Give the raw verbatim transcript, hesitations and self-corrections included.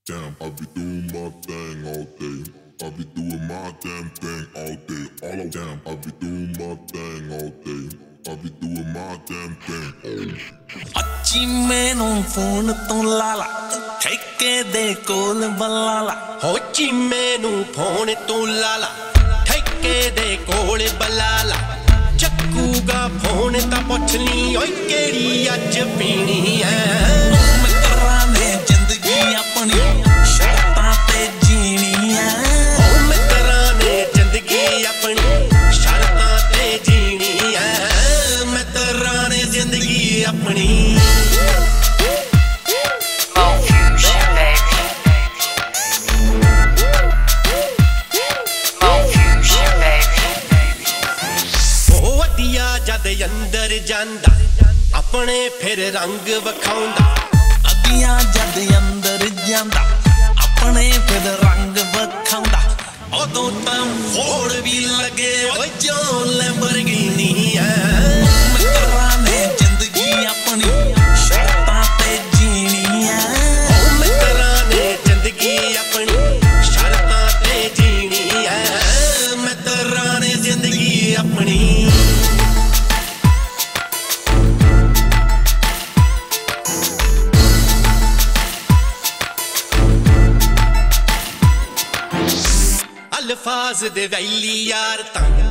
Damn, I be doing my thing all day. I be doing my damn thing all day. All of damn, I be doing my thing all day. I be doing my damn thing all day. ਅੱਛੀ ਮੈਨੂੰ phone ਤੋਂ ਲਾਲਾ ਠੇਕੇ ਦੇ ਕੋਲ ਬਲਾਲਾ ਹੋ ਜੀ ਮੈਨੂੰ phone ਤੋਂ ਲਾਲਾ ਠੇਕੇ ਦੇ ਕੋਲ ਬਲਾਲਾ ਚੱਕੂਗਾ ਫੋਨ ਤਾਂ ਪੁੱਛ ਲਈ ਓਏ ਕਿਹੜੀ ਅੱਜ ਪੀਣੀ ਐ ਮੈਂ ਕਰਾਂਗੇ ਜ਼ਿੰਦਗੀ ਆਪਣੀ ਸ਼ਰਤਾਂ ਤੇ ਜੀਣੀ ਐ ਮੈਂ ਕਰਾਂਗੇ ਜ਼ਿੰਦਗੀ ਆਪਣੀ ਸ਼ਰਤਾਂ ਤੇ ਜੀਣੀ ਐ ਮੈਂ ਕਰਾਂਗੇ ਜ਼ਿੰਦਗੀ ਆਪਣੀ ਜਦ ਅੰਦਰ ਜਾਂਦਾ ਆਪਣੇ ਫਿਰ ਰੰਗ ਵਿਖਾਉਂਦਾ ਅੱਧੀਆਂ ਜਦ ਅੰਦਰ ਜਾਂਦਾ ਆਪਣੇ ਫਿਰ ਰੰਗ ਵਿਖਾਉਂਦਾ ਉਦੋਂ ਤਾਂ ਫੋੜ ਵੀ ਲੱਗੇ ਓਏ ਜੋ ਲੈਂਬਰਗਿਨੀ ਐ ਮੈਂ ਕਰਾਂਗੇ ਜ਼ਿੰਦਗੀ ਆਪਣੀ ਸ਼ਰਤਾਂ ਤੇ ਜੀਣੀ ਐ ਮੈਂ ਕਰਾਂਗੇ ਜ਼ਿੰਦਗੀ ਆਪਣੀ ਸ਼ਰਤਾਂ ਤੇ ਜੀਣੀ ਐ ਮੈਂ ਕਰਾਂਗੇ ਜ਼ਿੰਦਗੀ ਆਪਣੀ ਅਲਫਾਜ਼ ਦੇ ਵੈਲੀ ਯਾਰ ਤਾਂ